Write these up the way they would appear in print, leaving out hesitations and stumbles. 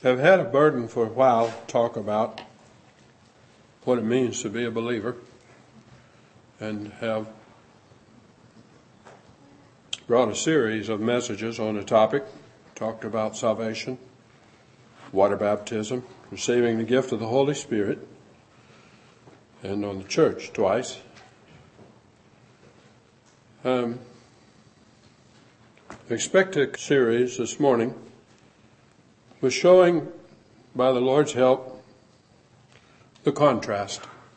I've had a burden for a while to talk about what it means to be a believer, and have brought a series of messages on the topic. Talked about salvation, water baptism, receiving the gift of the Holy Spirit, and on the church twice. Expect a series this morning was showing, by the Lord's help, the contrast.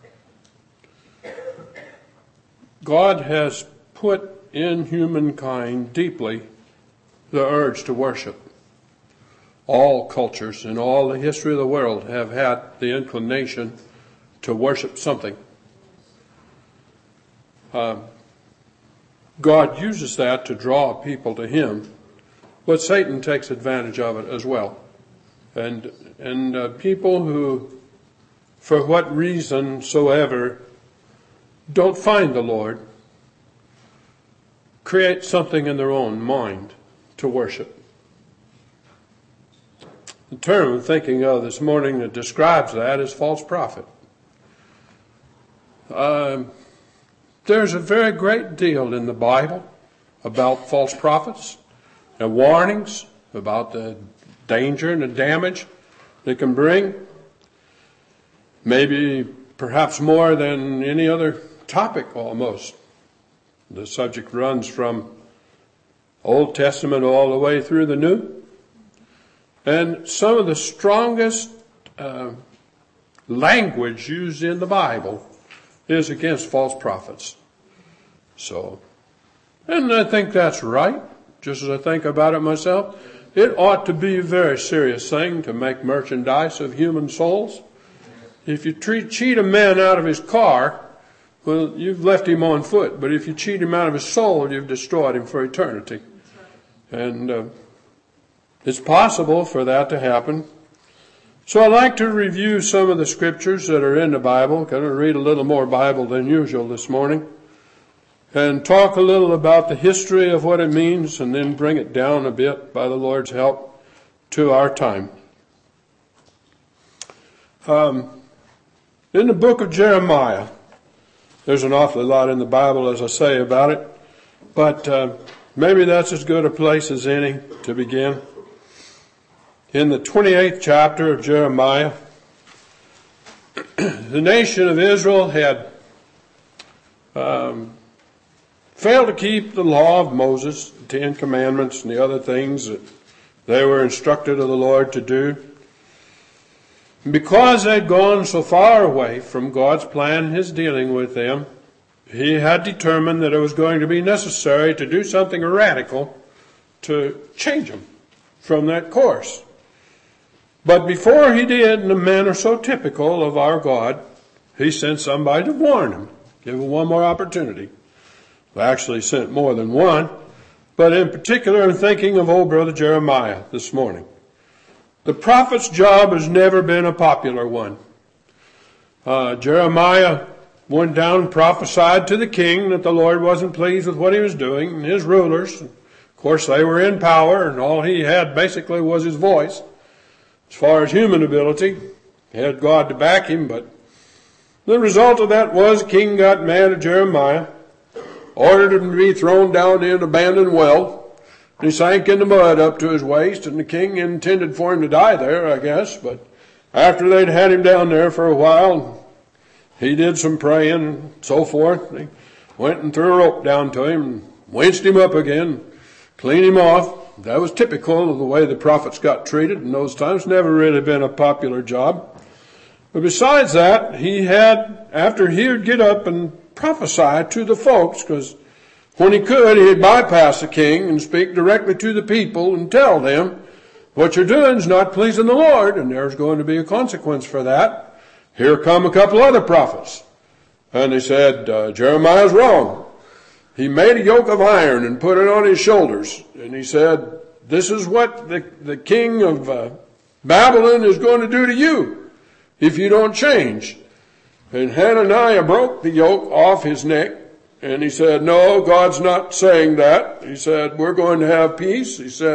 God has put in humankind deeply the urge to worship. All cultures in all the history of the world have had the inclination to worship something. God uses that to draw people to Him, but Satan takes advantage of it as well. And people who, for what reason soever, don't find the Lord, create something in their own mind to worship. The term I'm thinking of this morning that describes that is false prophet. There's a very great deal in the Bible about false prophets and warnings about the danger and the damage they can bring. Maybe perhaps more than any other topic almost. The subject runs from Old Testament all the way through the New. And some of the strongest language used in the Bible is against false prophets. And I think that's right, just as I think about it myself. It ought to be a very serious thing to make merchandise of human souls. If you cheat a man out of his car, well, you've left him on foot. But if you cheat him out of his soul, you've destroyed him for eternity. And it's possible for that to happen. So I'd like to review some of the scriptures that are in the Bible. I'm going to read a little more Bible than usual this morning, and talk a little about the history of what it means, and then bring it down a bit, by the Lord's help, to our time. In the book of Jeremiah, there's an awfully lot in the Bible, as I say, about it, but maybe that's as good a place as any to begin. In the 28th chapter of Jeremiah, the nation of Israel had failed to keep the law of Moses, the Ten Commandments, and the other things that they were instructed of the Lord to do. And because they'd gone so far away from God's plan and His dealing with them, He had determined that it was going to be necessary to do something radical to change them from that course. But before He did, in a manner so typical of our God, He sent somebody to warn them, give them one more opportunity. Actually sent more than one, but in particular I'm thinking of old brother Jeremiah this morning. The prophet's job has never been a popular one. Jeremiah went down and prophesied to the king that the Lord wasn't pleased with what he was doing, and his rulers. Of course, they were in power, and all he had basically was his voice. As far as human ability, he had God to back him, but the result of that was the king got mad at Jeremiah, ordered him to be thrown down in an abandoned well. He sank in the mud up to his waist, and the king intended for him to die there, I guess. But after they'd had him down there for a while, he did some praying and so forth. They went and threw a rope down to him and winched him up again, cleaned him off. That was typical of the way the prophets got treated in those times. Never really been a popular job. But besides that, he had, after he would get up and prophesy to the folks, because when he could, he'd bypass the king and speak directly to the people and tell them, what you're doing is not pleasing the Lord, and there's going to be a consequence for that. Here come a couple other prophets. And they said, Jeremiah's wrong. He made a yoke of iron and put it on his shoulders. And he said, this is what the king of Babylon is going to do to you if you don't change. And Hananiah broke the yoke off his neck, and he said, no, God's not saying that. He said, we're going to have peace. He said,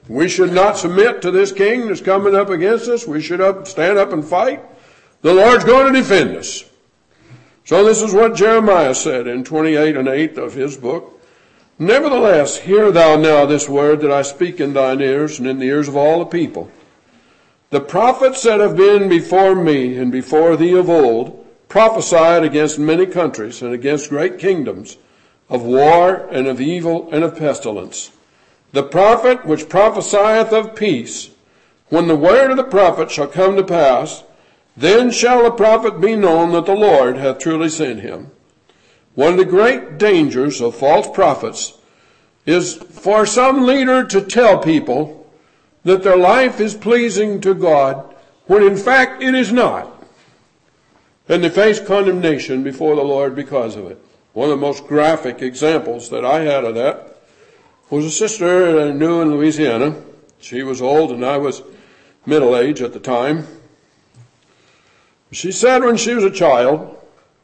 We should not submit to this king that's coming up against us. We should stand up and fight. The Lord's going to defend us. So this is what Jeremiah said in 28:8 of his book. Nevertheless, hear thou now this word that I speak in thine ears and in the ears of all the people. The prophets that have been before me and before thee of old prophesied against many countries and against great kingdoms, of war and of evil and of pestilence. The prophet which prophesieth of peace, when the word of the prophet shall come to pass, then shall the prophet be known that the Lord hath truly sent him. One of the great dangers of false prophets is for some leader to tell people that their life is pleasing to God, when in fact it is not. And they face condemnation before the Lord because of it. One of the most graphic examples that I had of that was a sister that I knew in Louisiana. She was old and I was middle-aged at the time. She said when she was a child,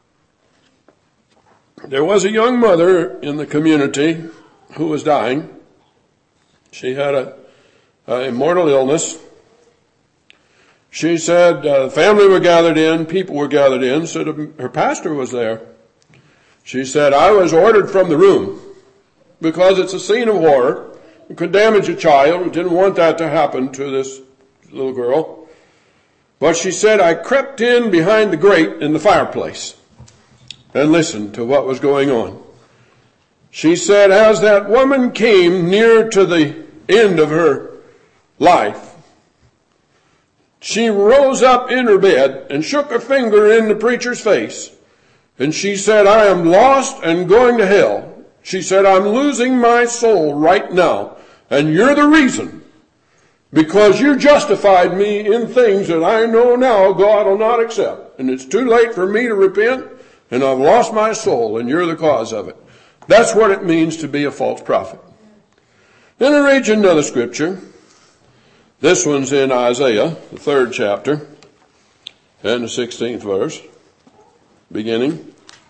there was a young mother in the community who was dying. She had a mortal illness. She said the family were gathered in, people were gathered in, so her pastor was there. She said, I was ordered from the room because it's a scene of horror. It could damage a child. We didn't want that to happen to this little girl. But she said, I crept in behind the grate in the fireplace and listened to what was going on. She said, as that woman came near to the end of her life, she rose up in her bed and shook her finger in the preacher's face. And she said, I am lost and going to hell. She said, I'm losing my soul right now. And you're the reason. Because you justified me in things that I know now God will not accept. And it's too late for me to repent. And I've lost my soul. And you're the cause of it. That's what it means to be a false prophet. Then I read you another scripture. This one's in Isaiah, the 3rd chapter, and the 16th verse, beginning.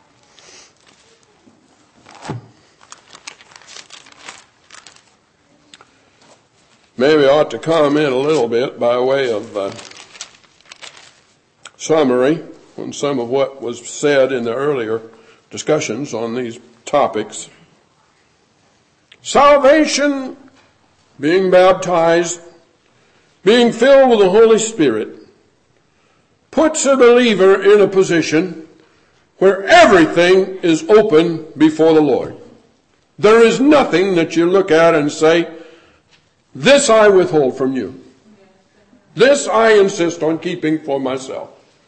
Maybe I ought to comment a little bit by way of summary on some of what was said in the earlier discussions on these topics. Salvation, being baptized, being filled with the Holy Spirit, puts a believer in a position where everything is open before the Lord. There is nothing that you look at and say, this I withhold from you. This I insist on keeping for myself.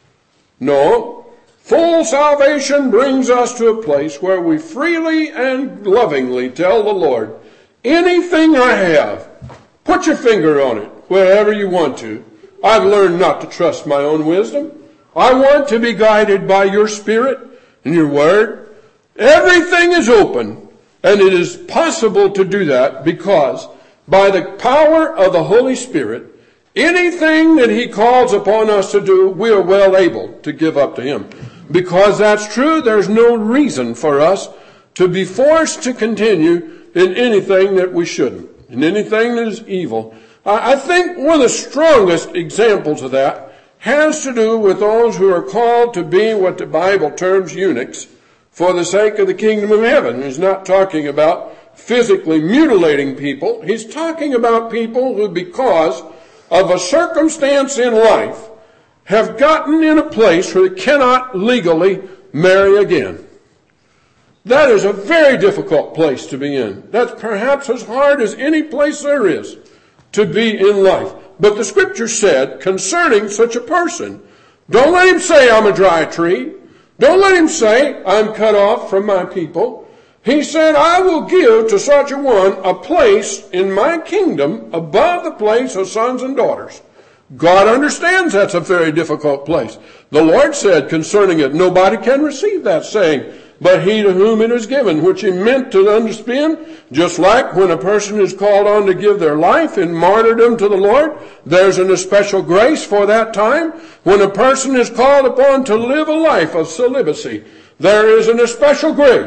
No, full salvation brings us to a place where we freely and lovingly tell the Lord, anything I have, put your finger on it wherever you want to. I've learned not to trust my own wisdom. I want to be guided by your Spirit and your Word. Everything is open, and it is possible to do that because by the power of the Holy Spirit, anything that He calls upon us to do, we are well able to give up to Him. Because that's true, there's no reason for us to be forced to continue in anything that we shouldn't, in anything that is evil. I think one of the strongest examples of that has to do with those who are called to be what the Bible terms eunuchs for the sake of the kingdom of heaven. He's not talking about physically mutilating people. He's talking about people who, because of a circumstance in life, have gotten in a place where they cannot legally marry again. That is a very difficult place to be in. That's perhaps as hard as any place there is to be in life. But the Scripture said concerning such a person, don't let him say, I'm a dry tree. Don't let him say, I'm cut off from my people. He said, I will give to such a one a place in my kingdom above the place of sons and daughters. God understands that's a very difficult place. The Lord said concerning it, nobody can receive that saying, but he to whom it is given, which He meant to understand, just like when a person is called on to give their life in martyrdom to the Lord, there's an especial grace for that time. When a person is called upon to live a life of celibacy, there is an especial grace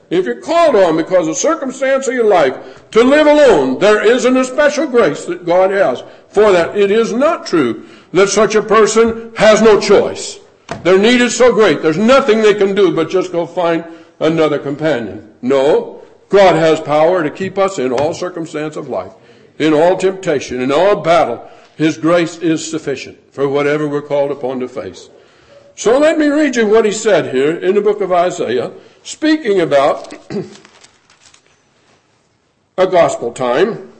if you're called on because of circumstance of your life to live alone, there isn't a special grace that God has for that. It is not true that such a person has no choice. Their need is so great. There's nothing they can do but just go find another companion. No, God has power to keep us in all circumstance of life, in all temptation, in all battle. His grace is sufficient for whatever we're called upon to face. So let me read you what he said here in the book of Isaiah, speaking about a gospel time.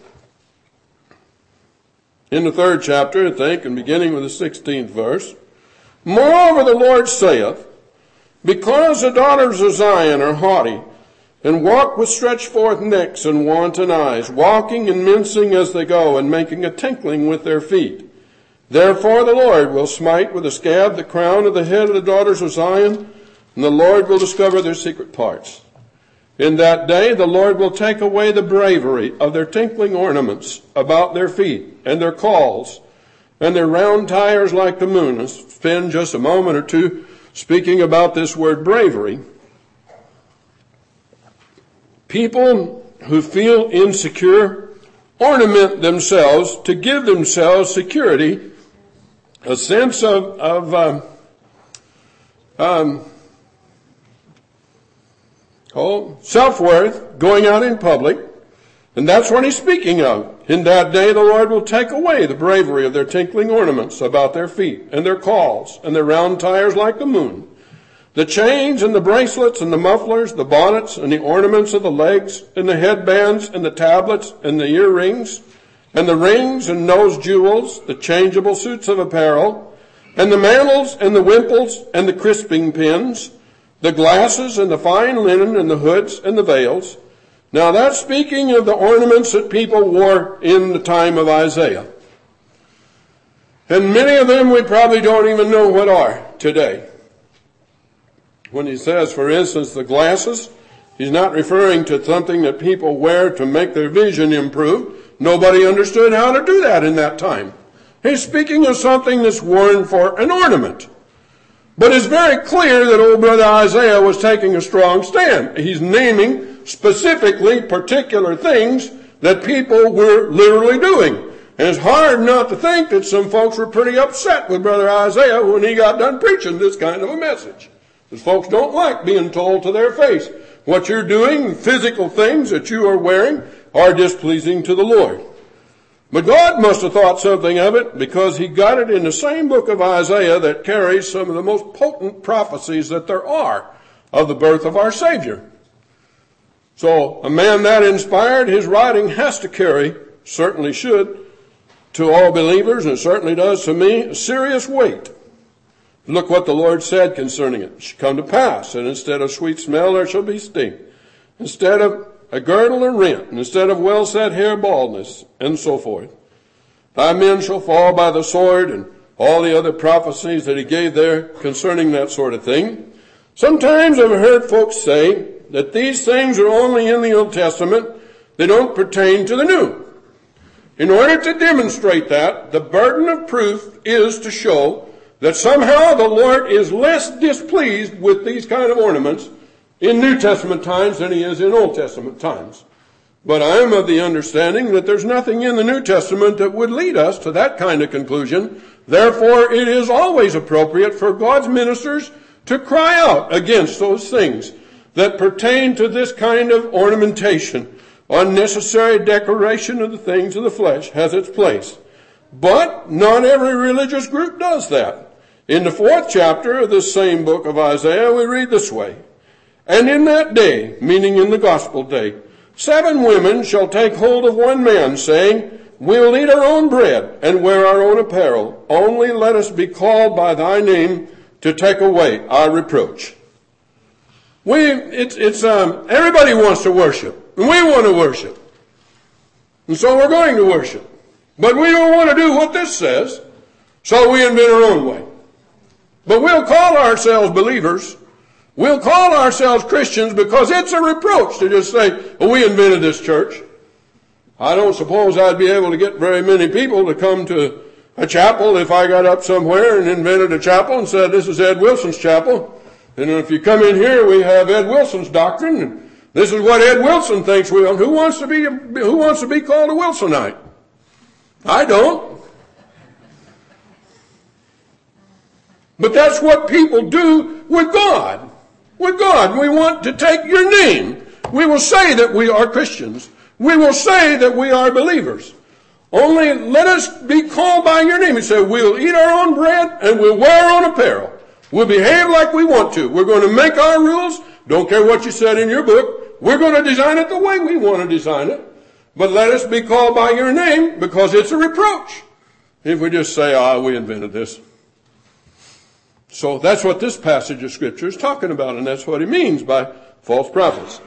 In the 3rd chapter, I think, and beginning with the 16th verse. Moreover, the Lord saith, because the daughters of Zion are haughty, and walk with stretched forth necks and wanton eyes, walking and mincing as they go, and making a tinkling with their feet. Therefore the Lord will smite with a scab the crown of the head of the daughters of Zion, and the Lord will discover their secret parts. In that day the Lord will take away the bravery of their tinkling ornaments about their feet, and their cauls, and their round tires like the moon. Let's spend just a moment or two speaking about this word bravery. People who feel insecure ornament themselves to give themselves security, a sense of self-worth, going out in public. And that's what he's speaking of. In that day the Lord will take away the bravery of their tinkling ornaments about their feet, and their cauls, and their round tires like the moon. The chains and the bracelets and the mufflers, the bonnets and the ornaments of the legs, and the headbands and the tablets and the earrings, and the rings and nose jewels, the changeable suits of apparel, and the mantles and the wimples and the crisping pins, the glasses and the fine linen and the hoods and the veils. Now that's speaking of the ornaments that people wore in the time of Isaiah. And many of them we probably don't even know what are today. When he says, for instance, the glasses, he's not referring to something that people wear to make their vision improve. Nobody understood how to do that in that time. He's speaking of something that's worn for an ornament. But it's very clear that old brother Isaiah was taking a strong stand. He's naming specifically particular things that people were literally doing. And it's hard not to think that some folks were pretty upset with brother Isaiah when he got done preaching this kind of a message. Because folks don't like being told to their face what you're doing, physical things that you are wearing, are displeasing to the Lord. But God must have thought something of it, because he got it in the same book of Isaiah that carries some of the most potent prophecies that there are of the birth of our Savior. So a man that inspired, his writing has to carry, certainly should, to all believers, and it certainly does to me, a serious weight. Look what the Lord said concerning it. It shall come to pass, and instead of sweet smell there shall be stink. Instead of a girdle and rent, and instead of well-set hair baldness, and so forth. Thy men shall fall by the sword, and all the other prophecies that he gave there concerning that sort of thing. Sometimes I've heard folks say that these things are only in the Old Testament. They don't pertain to the New. In order to demonstrate that, the burden of proof is to show that somehow the Lord is less displeased with these kind of ornaments in New Testament times than he is in Old Testament times. But I am of the understanding that there's nothing in the New Testament that would lead us to that kind of conclusion. Therefore, it is always appropriate for God's ministers to cry out against those things that pertain to this kind of ornamentation. Unnecessary decoration of the things of the flesh has its place. But not every religious group does that. In the 4th chapter of this same book of Isaiah, we read this way. And in that day, meaning in the gospel day, 7 women shall take hold of one man, saying, we'll eat our own bread and wear our own apparel. Only let us be called by thy name to take away our reproach. Everybody wants to worship, and we want to worship. And so we're going to worship. But we don't want to do what this says, so we invent our own way. But we'll call ourselves believers. We'll call ourselves Christians because it's a reproach to just say, well, we invented this church. I don't suppose I'd be able to get very many people to come to a chapel if I got up somewhere and invented a chapel and said, this is Ed Wilson's chapel. And if you come in here, we have Ed Wilson's doctrine. This is what Ed Wilson thinks we are. Who wants to be called a Wilsonite? I don't. But that's what people do with God. With God, we want to take your name. We will say that we are Christians. We will say that we are believers. Only let us be called by your name. He said, we'll eat our own bread and we'll wear our own apparel. We'll behave like we want to. We're going to make our rules. Don't care what you said in your book. We're going to design it the way we want to design it. But let us be called by your name because it's a reproach if we just say, we invented this. So that's what this passage of Scripture is talking about, and that's what he means by false prophets.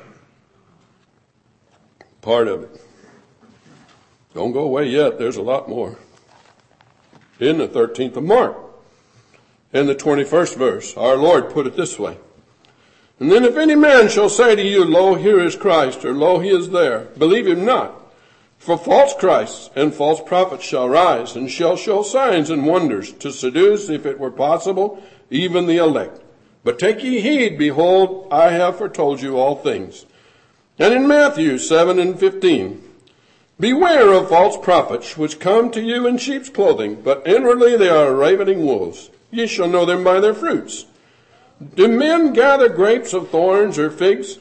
Part of it. Don't go away yet. There's a lot more. In the 13th of Mark, in the 21st verse, our Lord put it this way. And then if any man shall say to you, lo, here is Christ, or lo, he is there, believe him not. For false Christs and false prophets shall rise, and shall show signs and wonders, to seduce, if it were possible, even the elect. But take ye heed, behold, I have foretold you all things. And in Matthew 7:15, beware of false prophets, which come to you in sheep's clothing, but inwardly they are ravening wolves. Ye shall know them by their fruits. Do men gather grapes of thorns or figs?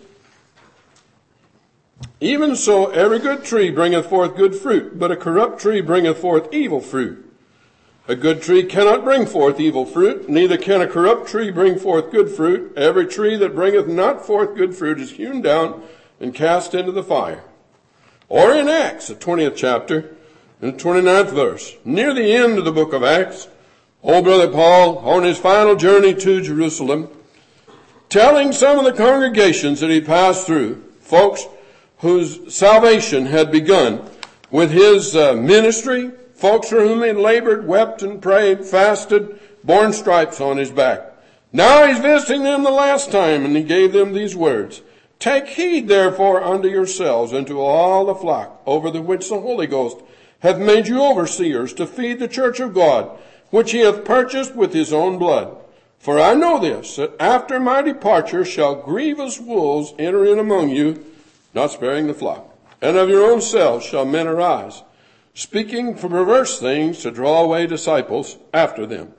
Even so, every good tree bringeth forth good fruit, but a corrupt tree bringeth forth evil fruit. A good tree cannot bring forth evil fruit, neither can a corrupt tree bring forth good fruit. Every tree that bringeth not forth good fruit is hewn down and cast into the fire. Or in Acts, the 20th chapter, in the 29th verse, near the end of the book of Acts, old brother Paul, on his final journey to Jerusalem, telling some of the congregations that he passed through, folks whose salvation had begun with his ministry, folks for whom he labored, wept and prayed, fasted, borne stripes on his back. Now he's visiting them the last time, and he gave them these words. Take heed, therefore, unto yourselves and to all the flock, over the which the Holy Ghost hath made you overseers, to feed the church of God, which he hath purchased with his own blood. For I know this, that after my departure shall grievous wolves enter in among you, not sparing the flock. And of your own selves shall men arise, speaking for perverse things to draw away disciples after them.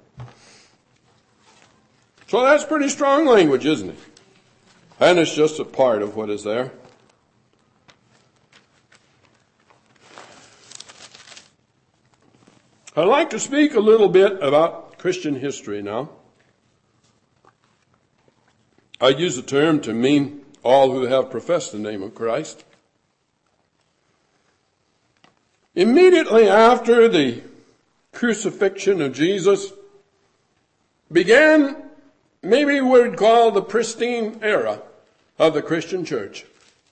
So that's pretty strong language, isn't it? And it's just a part of what is there. I'd like to speak a little bit about Christian history now. I use the term to mean all who have professed the name of Christ. Immediately after the crucifixion of Jesus began maybe we would call the pristine era of the Christian church.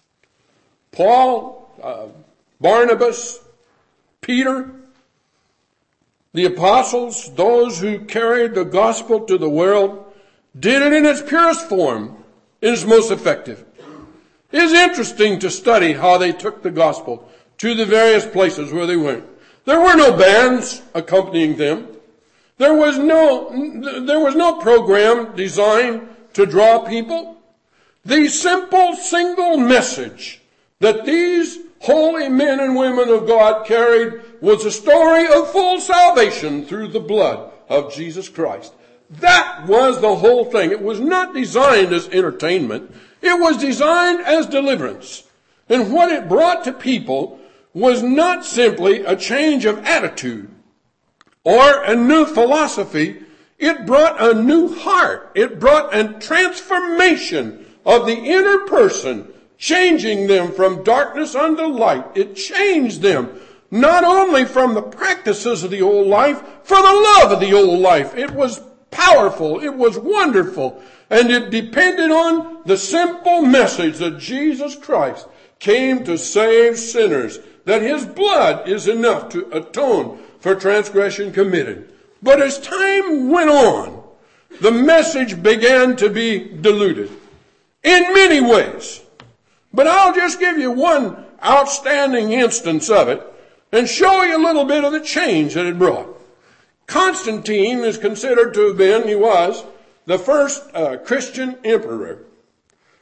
Paul, Barnabas, Peter, the apostles, those who carried the gospel to the world, did it in its purest form, in its most effective. It is interesting to study how they took the gospel to the various places where they went. There were no bands accompanying them. There was no program designed to draw people. The simple single message that these holy men and women of God carried was a story of full salvation through the blood of Jesus Christ. That was the whole thing. It was not designed as entertainment. It was designed as deliverance. And what it brought to people was not simply a change of attitude or a new philosophy. It brought a new heart. It brought a transformation of the inner person, changing them from darkness unto light. It changed them not only from the practices of the old life, for the love of the old life. It was powerful. It was wonderful. And it depended on the simple message that Jesus Christ came to save sinners, that his blood is enough to atone for transgression committed. But as time went on, the message began to be diluted in many ways. But I'll just give you one outstanding instance of it and show you a little bit of the change that it brought. Constantine is considered to have been, he was, the first Christian emperor.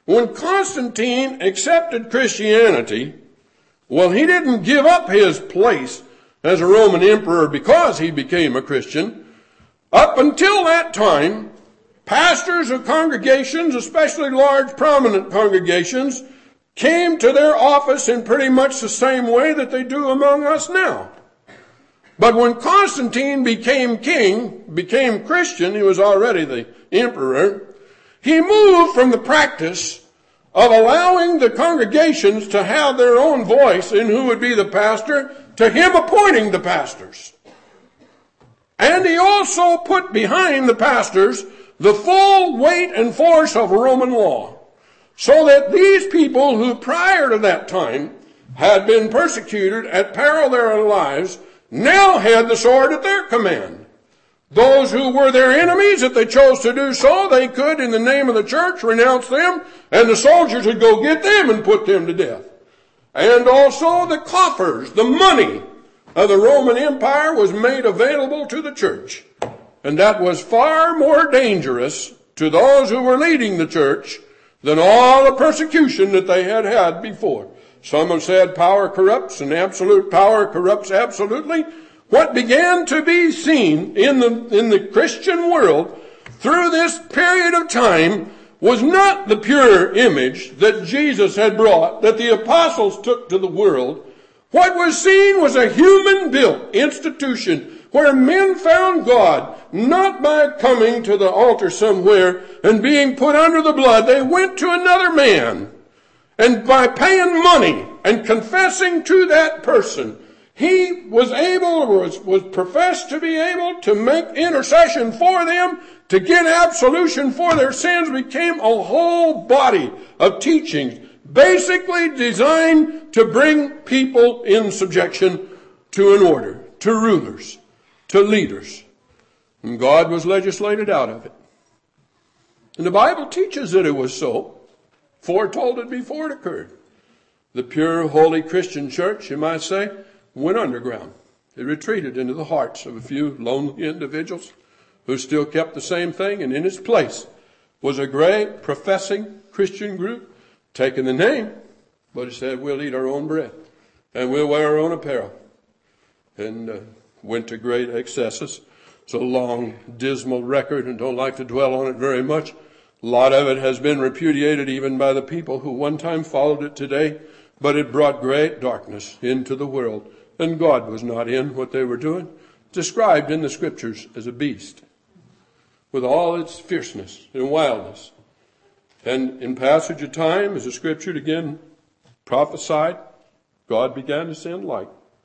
when Constantine accepted Christianity, well, he didn't give up his place as a Roman emperor because he became a Christian. Up until that time, pastors of congregations, especially large prominent congregations, came to their office in pretty much the same way that they do among us now. But when Constantine became king, became Christian, he was already the emperor, he moved from the practice of allowing the congregations to have their own voice in who would be the pastor to him appointing the pastors. And he also put behind the pastors the full weight and force of Roman law, so that these people who prior to that time had been persecuted at peril of their lives now had the sword at their command. Those who were their enemies, if they chose to do so, they could, in the name of the church, renounce them, and the soldiers would go get them and put them to death. And also the coffers, the money of the Roman Empire was made available to the church. And that was far more dangerous to those who were leading the church than all the persecution that they had had before. Some have said power corrupts and absolute power corrupts absolutely. What began to be seen in the Christian world through this period of time was not the pure image that Jesus had brought, that the apostles took to the world. What was seen was a human-built institution where men found God, not by coming to the altar somewhere and being put under the blood. They went to another man, and by paying money and confessing to that person, he was able, was professed to be able to make intercession for them, to get absolution for their sins, became a whole body of teachings, basically designed to bring people in subjection to an order, to rulers, to leaders. And God was legislated out of it. And the Bible teaches that it was so, foretold it before it occurred. The pure, holy Christian church, you might say, went underground. It retreated into the hearts of a few lonely individuals who still kept the same thing, and in its place was a great professing Christian group taking the name, but it said, we'll eat our own bread and we'll wear our own apparel, and went to great excesses. It's a long, dismal record, and don't like to dwell on it very much. A lot of it has been repudiated even by the people who one time followed it today, but it brought great darkness into the world, and God was not in what they were doing. Described in the scriptures as a beast, with all its fierceness and wildness. And in passage of time, as the scripture again prophesied, God began to send light.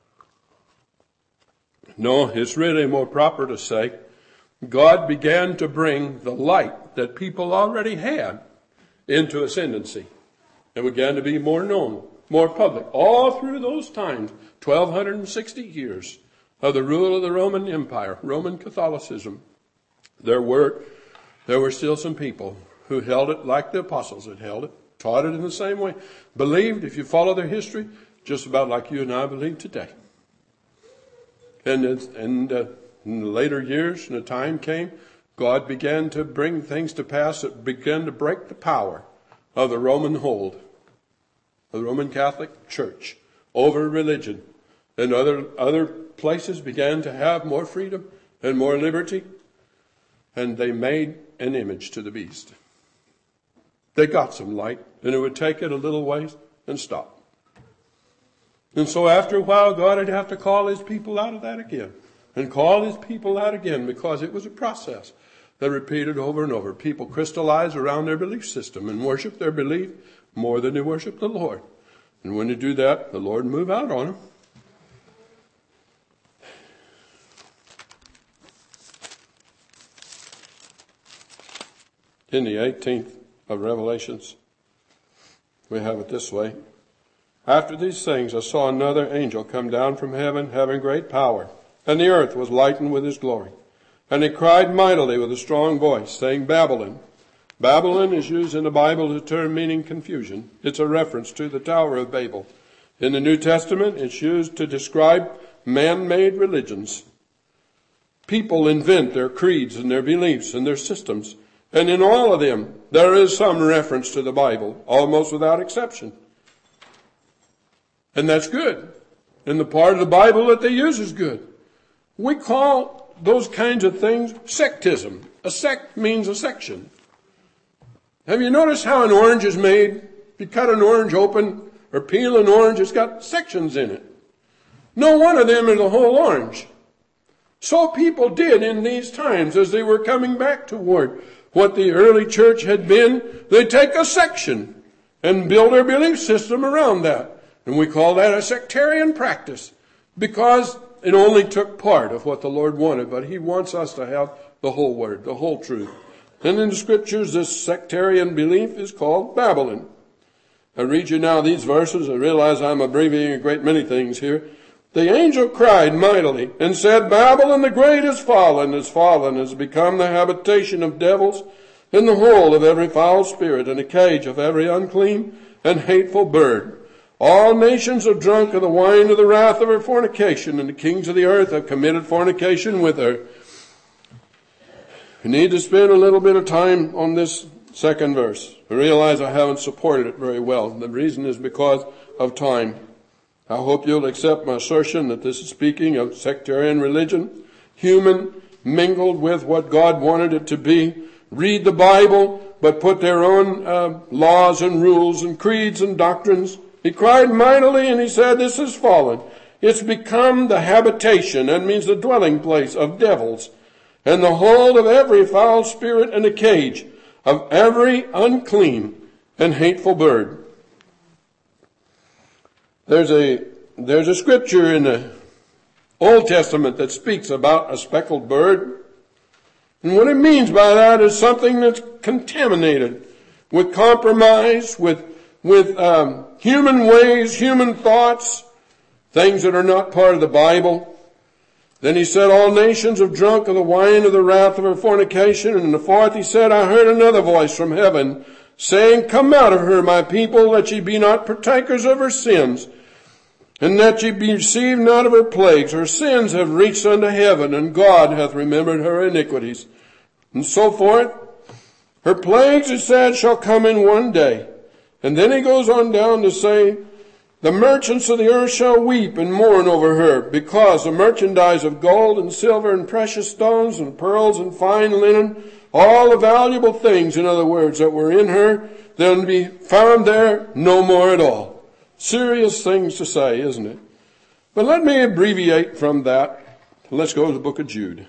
No, it's really more proper to say God began to bring the light that people already had into ascendancy. It began to be more known, more public. All through those times, 1,260 years of the rule of the Roman Empire, Roman Catholicism, there were still some people who held it like the apostles had held it, taught it in the same way, believed, if you follow their history, just about like you and I believe today. And in the later years, when the time came, God began to bring things to pass that began to break the power of the Roman hold, of the Roman Catholic Church, over religion. And other places began to have more freedom and more liberty. And they made an image to the beast. They got some light, and it would take it a little ways and stop. And so after a while, God would have to call his people out of that again. And call his people out again, because it was a process that repeated over and over. People crystallized around their belief system and worshiped their belief more than they worshiped the Lord. And when they do that, the Lord moved out on them. In the 18th of Revelations, we have it this way. After these things, I saw another angel come down from heaven, having great power, and the earth was lightened with his glory. And he cried mightily with a strong voice, saying, Babylon. Babylon is used in the Bible as a term meaning confusion. It's a reference to the Tower of Babel. In the New Testament, it's used to describe man-made religions. People invent their creeds and their beliefs and their systems, And in all of them, there is some reference to the Bible, almost without exception. And that's good. And the part of the Bible that they use is good. We call those kinds of things sectism. A sect means a section. Have you noticed how an orange is made? If you cut an orange open or peel an orange, it's got sections in it. No one of them is a whole orange. So people did in these times as they were coming back toward what the early church had been. They take a section and build their belief system around that. And we call that a sectarian practice because it only took part of what the Lord wanted. But He wants us to have the whole Word, the whole truth. And in the Scriptures, this sectarian belief is called Babylon. I read you now these verses. I realize I'm abbreviating a great many things here. The angel cried mightily and said, Babylon the great is fallen, has become the habitation of devils, and the hole of every foul spirit, and a cage of every unclean and hateful bird. All nations have drunk of the wine of the wrath of her fornication, and the kings of the earth have committed fornication with her. We need to spend a little bit of time on this second verse. I realize I haven't supported it very well. The reason is because of time. I hope you'll accept my assertion that this is speaking of sectarian religion, human, mingled with what God wanted it to be. Read the Bible, but put their own laws and rules and creeds and doctrines. He cried mightily and he said, this is fallen. It's become the habitation, that means the dwelling place of devils, and the hold of every foul spirit, and the cage of every unclean and hateful bird. There's a scripture in the Old Testament that speaks about a speckled bird. And what it means by that is something that's contaminated with compromise, with human ways, human thoughts, things that are not part of the Bible. Then he said, all nations have drunk of the wine of the wrath of her fornication. And in the fourth he said, I heard another voice from heaven saying, come out of her, my people, that ye be not partakers of her sins, and that ye be received not of her plagues. Her sins have reached unto heaven, and God hath remembered her iniquities. And so forth. Her plagues, it said, shall come in one day. And then he goes on down to say, the merchants of the earth shall weep and mourn over her, because the merchandise of gold and silver and precious stones and pearls and fine linen, all the valuable things, in other words, that were in her, they'll be found there no more at all. Serious things to say, isn't it? But let me abbreviate from that. Let's go to the book of Jude.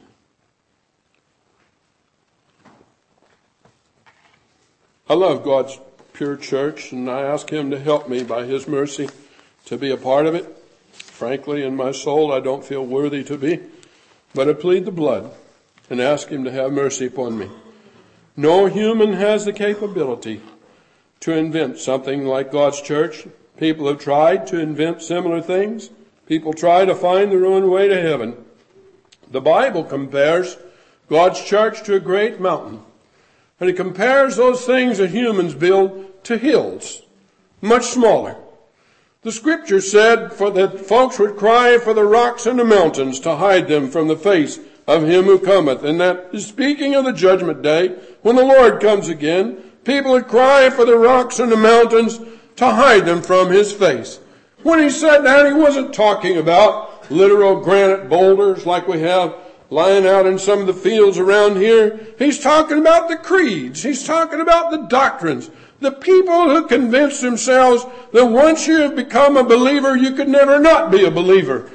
I love God's pure church, and I ask Him to help me by His mercy to be a part of it. Frankly, in my soul, I don't feel worthy to be, but I plead the blood and ask Him to have mercy upon me. No human has the capability to invent something like God's church. People have tried to invent similar things. People try to find their own way to heaven. The Bible compares God's church to a great mountain. And it compares those things that humans build to hills, much smaller. The scripture said that folks would cry for the rocks and the mountains to hide them from the face of him who cometh. And that is speaking of the judgment day, when the Lord comes again. People would cry for the rocks and the mountains to hide them from his face. When he said that, he wasn't talking about literal granite boulders like we have lying out in some of the fields around here. He's talking about the creeds. He's talking about the doctrines. The people who convince themselves that once you have become a believer, you could never not be a believer.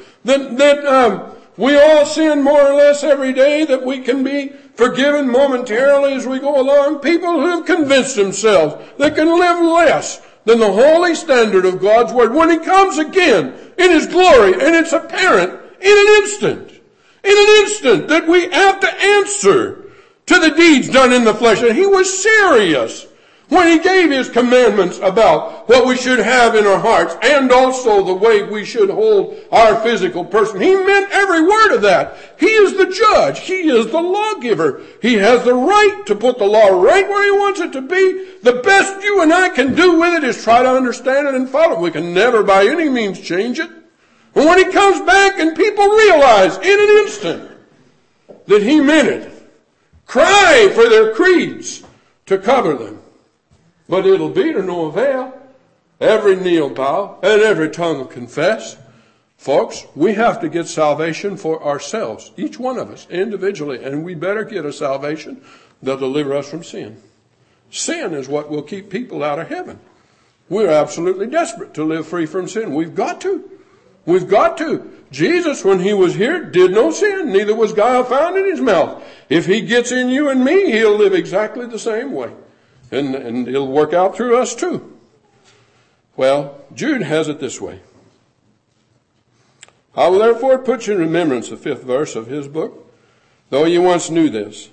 That we all sin more or less every day, that we can be forgiven momentarily as we go along. People who have convinced themselves they can live less than the holy standard of God's Word when He comes again in His glory, and it's apparent in an instant. In an instant that we have to answer to the deeds done in the flesh. And He was serious when He gave His commandments about what we should have in our hearts, and also the way we should hold our physical person. He meant every word of that. He is the judge. He is the lawgiver. He has the right to put the law right where He wants it to be. The best you and I can do with it is try to understand it and follow it. We can never by any means change it. And when He comes back and people realize in an instant that He meant it, cry for their creeds to cover them. But it'll be to no avail. Every knee will bow and every tongue will confess. Folks, we have to get salvation for ourselves, each one of us individually, and we better get a salvation that'll deliver us from sin. Sin is what will keep people out of heaven. We're absolutely desperate to live free from sin. We've got to. We've got to. Jesus, when he was here, did no sin. Neither was guile found in his mouth. If he gets in you and me, he'll live exactly the same way. And it'll work out through us too. Well, Jude has it this way. I will therefore put you in remembrance, the 5th verse of his book, though you once knew this.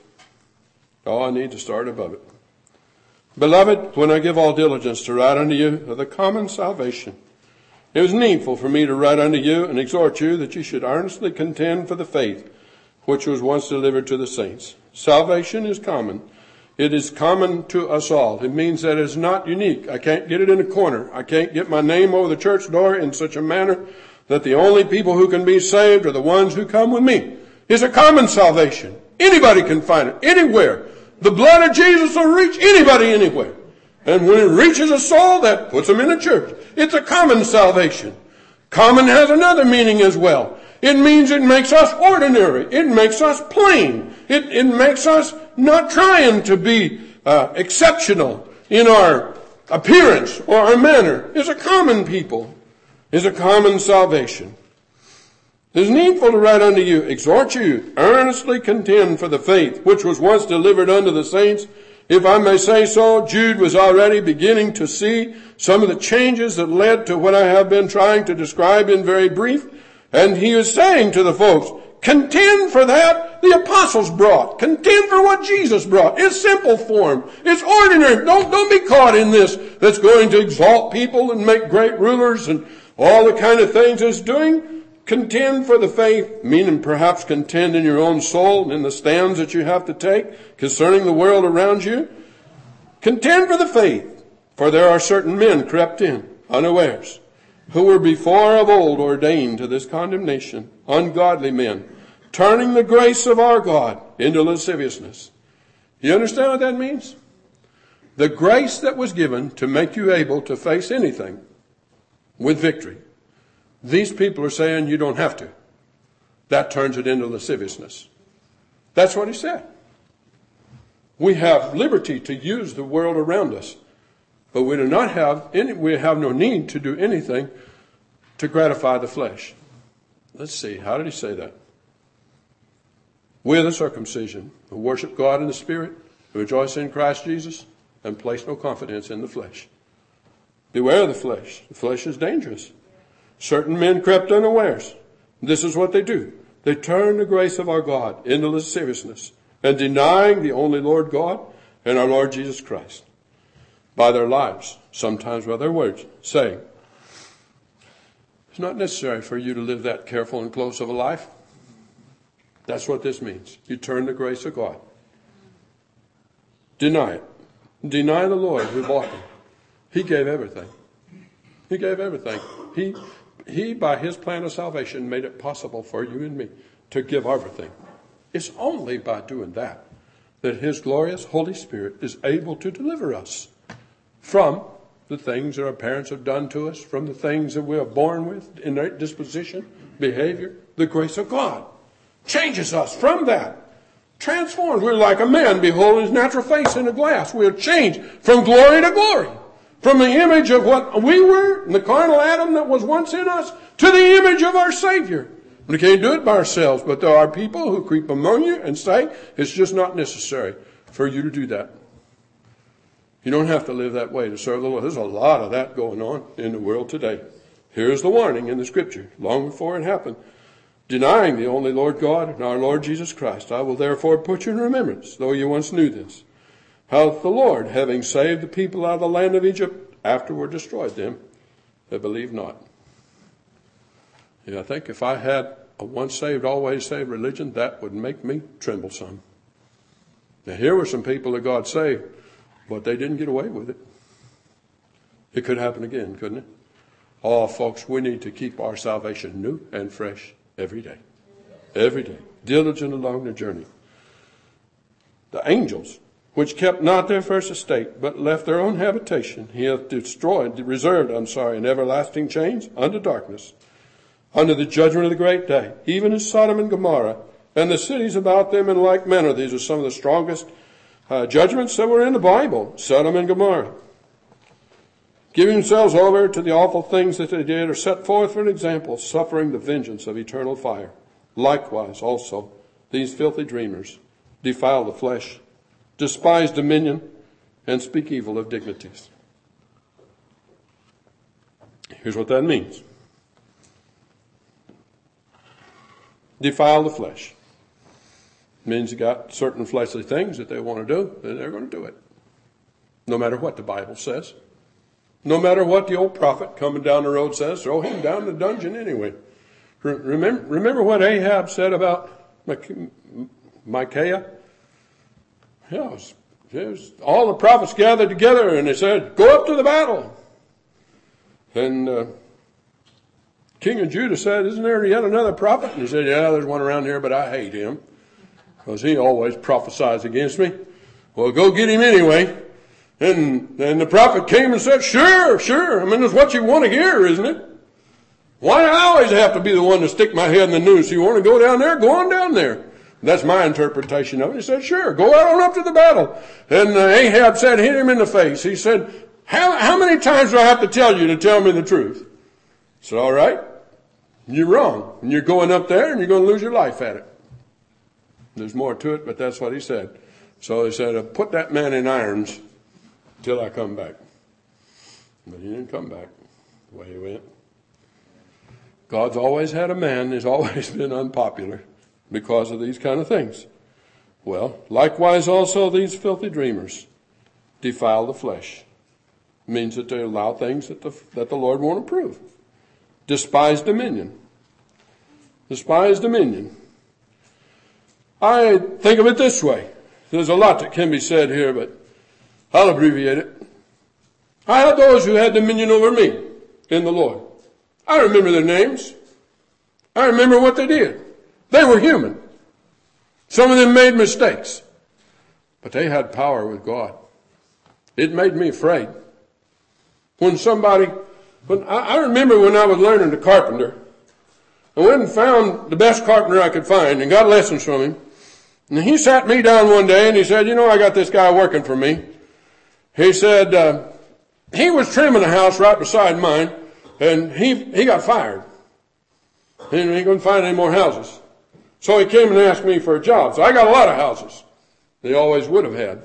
Oh, I need to start above it. Beloved, when I give all diligence to write unto you of the common salvation, it was needful for me to write unto you and exhort you that you should earnestly contend for the faith which was once delivered to the saints. Salvation is common. It is common to us all. It means that it's not unique. I can't get it in a corner. I can't get my name over the church door in such a manner that the only people who can be saved are the ones who come with me. It's a common salvation. Anybody can find it, anywhere. The blood of Jesus will reach anybody anywhere. And when it reaches a soul, that puts them in a church. It's a common salvation. Common has another meaning as well. It means it makes us ordinary. It makes us plain. It makes us not trying to be exceptional in our appearance or our manner. It's a common people. It's a common salvation. It is needful to write unto you, exhort you, earnestly contend for the faith which was once delivered unto the saints. If I may say so, Jude was already beginning to see some of the changes that led to what I have been trying to describe in very brief. And he was saying to the folks, contend for that the apostles brought. Contend for what Jesus brought. It's simple form. It's ordinary. Don't be caught in this that's going to exalt people and make great rulers and all the kind of things it's doing. Contend for the faith, meaning perhaps contend in your own soul and in the stands that you have to take concerning the world around you. Contend for the faith, for there are certain men crept in unawares, who were before of old ordained to this condemnation, ungodly men, turning the grace of our God into lasciviousness. You understand what that means? The grace that was given to make you able to face anything with victory. These people are saying you don't have to. That turns it into lasciviousness. That's what he said. We have liberty to use the world around us, but we do not have we have no need to do anything to gratify the flesh. Let's see, how did he say that? With the circumcision, who worship God in the Spirit, who rejoice in Christ Jesus, and place no confidence in the flesh. Beware of the flesh. The flesh is dangerous. Certain men crept unawares. This is what they do. They turn the grace of our God into lasciviousness and denying the only Lord God and our Lord Jesus Christ by their lives, sometimes by their words, saying, it's not necessary for you to live that careful and close of a life. That's what this means. You turn the grace of God. Deny it. Deny the Lord who bought you. He gave everything. He gave everything. He, by his plan of salvation, made it possible for you and me to give everything. It's only by doing that his glorious Holy Spirit is able to deliver us from the things that our parents have done to us, from the things that we are born with, innate disposition, behavior. The grace of God changes us from that. Transformed. We're like a man beholding his natural face in a glass. We are changed from glory to glory. From the image of what we were, the carnal Adam that was once in us, to the image of our Savior. We can't do it by ourselves, but there are people who creep among you and say, it's just not necessary for you to do that. You don't have to live that way to serve the Lord. There's a lot of that going on in the world today. Here's the warning in the Scripture, long before it happened. Denying the only Lord God and our Lord Jesus Christ, I will therefore put you in remembrance, though you once knew this, how the Lord, having saved the people out of the land of Egypt, afterward destroyed them that believe not. Yeah, I think if I had a once saved, always saved religion, that would make me tremble some. Now here were some people that God saved, but they didn't get away with it. It could happen again, couldn't it? Oh, folks, we need to keep our salvation new and fresh every day. Every day. Diligent along the journey. The angels, which kept not their first estate, but left their own habitation, he hath reserved in everlasting chains unto darkness, unto the judgment of the great day, even as Sodom and Gomorrah, and the cities about them in like manner. These are some of the strongest judgments that were in the Bible, Sodom and Gomorrah. Giving themselves over to the awful things that they did, are set forth for an example, suffering the vengeance of eternal fire. Likewise also, these filthy dreamers defile the flesh, despise dominion, and speak evil of dignities. Here's what that means. Defile the flesh. It means you got certain fleshly things that they want to do, and they're going to do it. No matter what the Bible says. No matter what the old prophet coming down the road says, throw him down the dungeon anyway. Remember what Ahab said about Micaiah? Yeah, it was all the prophets gathered together and they said, go up to the battle. And King of Judah said, isn't there yet another prophet? And he said, yeah, there's one around here, but I hate him because he always prophesies against me. Well, go get him anyway. And the prophet came and said, sure. I mean, it's what you want to hear, isn't it? Why do I always have to be the one to stick my head in the noose? You want to go down there? Go on down there. That's my interpretation of it. He said, sure, go out on up to the battle. And Ahab said, hit him in the face. He said, how many times do I have to tell you to tell me the truth? He said, all right, you're wrong. And you're going up there and you're going to lose your life at it. There's more to it, but that's what he said. So he said, put that man in irons till I come back. But he didn't come back the way he went. God's always had a man who's always been unpopular because of these kind of things. Well, likewise also these filthy dreamers defile the flesh. It means that they allow things that the Lord won't approve. Despise dominion. Despise dominion. I think of it this way. There's a lot that can be said here, but I'll abbreviate it. I had those who had dominion over me in the Lord. I remember their names. I remember what they did. They were human. Some of them made mistakes. But they had power with God. It made me afraid. I remember when I was learning to carpenter, I went and found the best carpenter I could find and got lessons from him. And he sat me down one day and he said, I got this guy working for me. He said, he was trimming a house right beside mine and he got fired. He couldn't find any more houses. So he came and asked me for a job. So I got a lot of houses. They always would have had.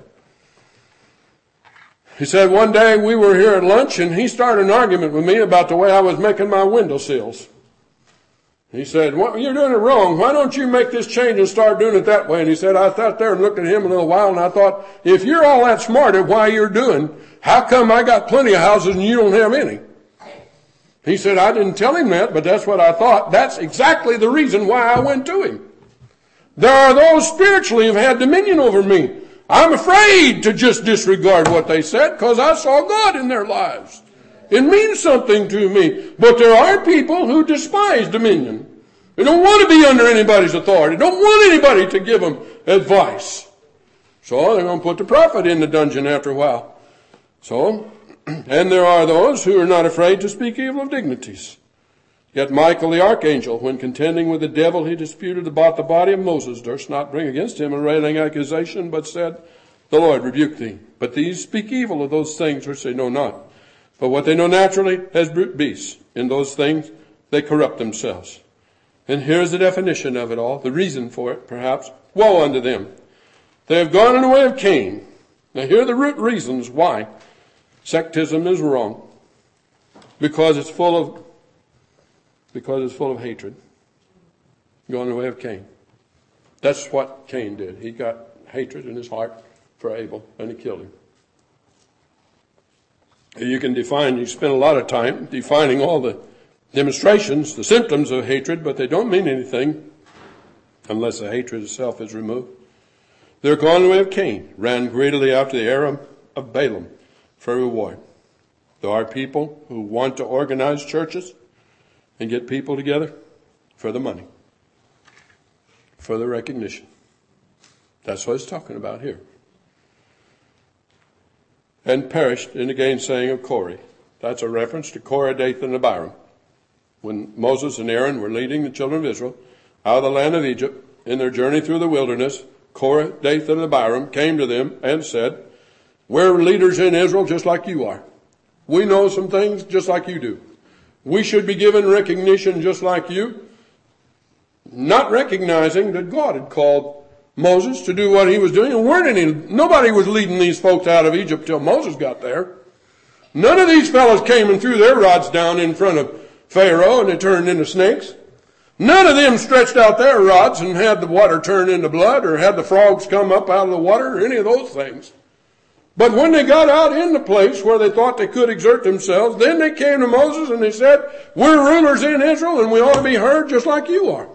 He said one day we were here at lunch and he started an argument with me about the way I was making my windowsills. He said, you're doing it wrong. Why don't you make this change and start doing it that way? And he said, I sat there and looked at him a little while and I thought, if you're all that smart at why you're doing, how come I got plenty of houses and you don't have any? He said, I didn't tell him that, but that's what I thought. That's exactly the reason why I went to him. There are those spiritually who have had dominion over me. I'm afraid to just disregard what they said because I saw God in their lives. It means something to me. But there are people who despise dominion. They don't want to be under anybody's authority. They don't want anybody to give them advice. So they're going to put the prophet in the dungeon after a while. And there are those who are not afraid to speak evil of dignities. Yet Michael the archangel, when contending with the devil, he disputed about the body of Moses, durst not bring against him a railing accusation, but said, the Lord rebuke thee. But these speak evil of those things which they know not. But what they know naturally as brute beasts, in those things they corrupt themselves. And here's the definition of it all, the reason for it, perhaps. Woe unto them. They have gone in the way of Cain. Now here are the root reasons why sectism is wrong. Because it's full of hatred. Gone in the way of Cain. That's what Cain did. He got hatred in his heart for Abel, and he killed him. You spend a lot of time defining all the demonstrations, the symptoms of hatred, but they don't mean anything unless the hatred itself is removed. They're gone the way of Cain, ran greedily after the heir of Balaam for reward. There are people who want to organize churches and get people together for the money, for the recognition. That's what it's talking about here. And perished in the gainsaying of Korah. That's a reference to Korah, Dathan, and Abiram. When Moses and Aaron were leading the children of Israel out of the land of Egypt in their journey through the wilderness, Korah, Dathan, and Abiram came to them and said, we're leaders in Israel just like you are. We know some things just like you do. We should be given recognition just like you. Not recognizing that God had called Moses to do what he was doing. And nobody was leading these folks out of Egypt till Moses got there. None of these fellows came and threw their rods down in front of Pharaoh and they turned into snakes. None of them stretched out their rods and had the water turn into blood or had the frogs come up out of the water or any of those things. But when they got out in the place where they thought they could exert themselves, then they came to Moses and they said, we're rulers in Israel and we ought to be heard just like you are.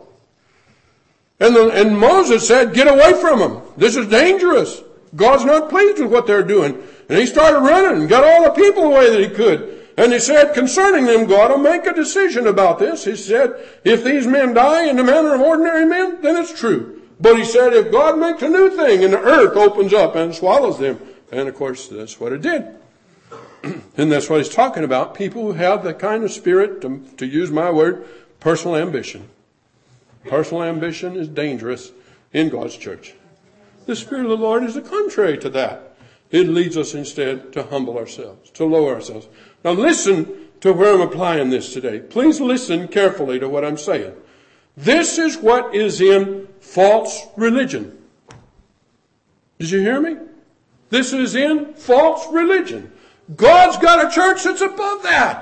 And Moses said, get away from them. This is dangerous. God's not pleased with what they're doing. And he started running and got all the people away that he could. And he said, concerning them, God will make a decision about this. He said, if these men die in the manner of ordinary men, then it's true. But he said, if God makes a new thing and the earth opens up and swallows them, and of course, that's what it did. And that's what he's talking about. People who have the kind of spirit, to use my word, personal ambition. Personal ambition is dangerous in God's church. The Spirit of the Lord is the contrary to that. It leads us instead to humble ourselves, to lower ourselves. Now listen to where I'm applying this today. Please listen carefully to what I'm saying. This is what is in false religion. Did you hear me? This is in false religion. God's got a church that's above that.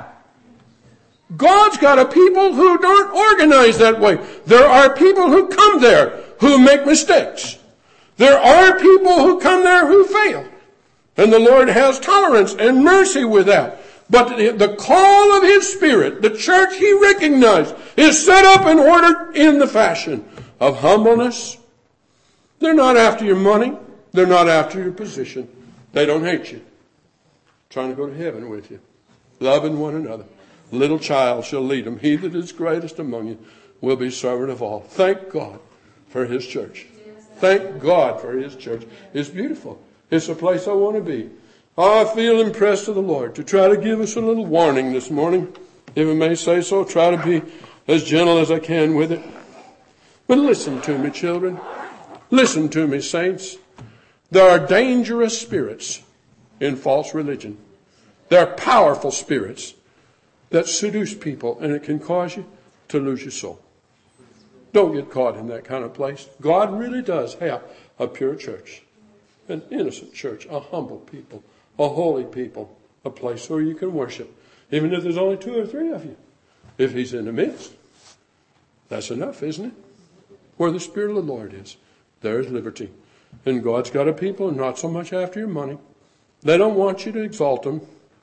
God's got a people who don't organize that way. There are people who come there who make mistakes. There are people who come there who fail. And the Lord has tolerance and mercy with that. But the call of His Spirit, the church He recognized, is set up and ordered in the fashion of humbleness. They're not after your money. They're not after your position. They don't hate you. Trying to go to heaven with you. Loving one another. Little child shall lead them. He that is greatest among you will be servant of all. Thank God for His church. Thank God for His church. It's beautiful. It's a place I want to be. I feel impressed of the Lord to try to give us a little warning this morning. If I may say so, try to be as gentle as I can with it. But listen to me, children. Listen to me, saints. There are dangerous spirits in false religion. There are powerful spirits that seduce people, and it can cause you to lose your soul. Don't get caught in that kind of place. God really does have a pure church, an innocent church, a humble people, a holy people, a place where you can worship, even if there's only 2 or 3 of you. If He's in the midst, that's enough, isn't it? Where the Spirit of the Lord is, there is liberty. And God's got a people not so much after your money. They don't want you to exalt them.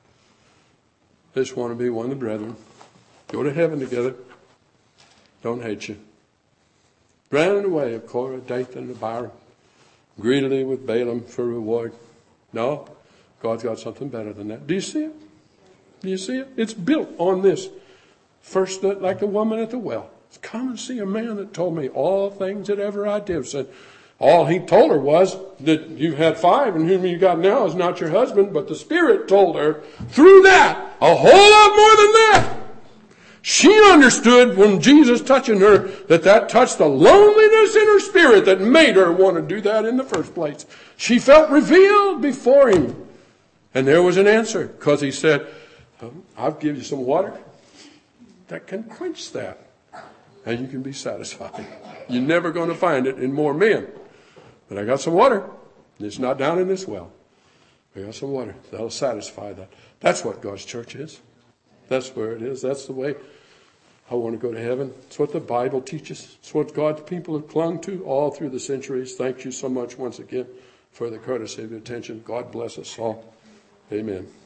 They just want to be one of the brethren. Go to heaven together. Don't hate you. Ran in the way of Korah, Dathan, and Abiram. Greedily with Balaam for reward. No, God's got something better than that. Do you see it? Do you see it? It's built on this. First, like the woman at the well. Come and see a man that told me all things that ever I did. Said, all he told her was that you've had 5 and whom you got now is not your husband, but the Spirit told her through that a whole lot more than that. She understood when Jesus touching her that touched the loneliness in her spirit that made her want to do that in the first place. She felt revealed before Him. And there was an answer because He said, I'll give you some water that can quench that. And you can be satisfied. You're never going to find it in more men. But I got some water. It's not down in this well. I got some water. That'll satisfy that. That's what God's church is. That's where it is. That's the way I want to go to heaven. It's what the Bible teaches. It's what God's people have clung to all through the centuries. Thank you so much once again for the courtesy of your attention. God bless us all. Amen.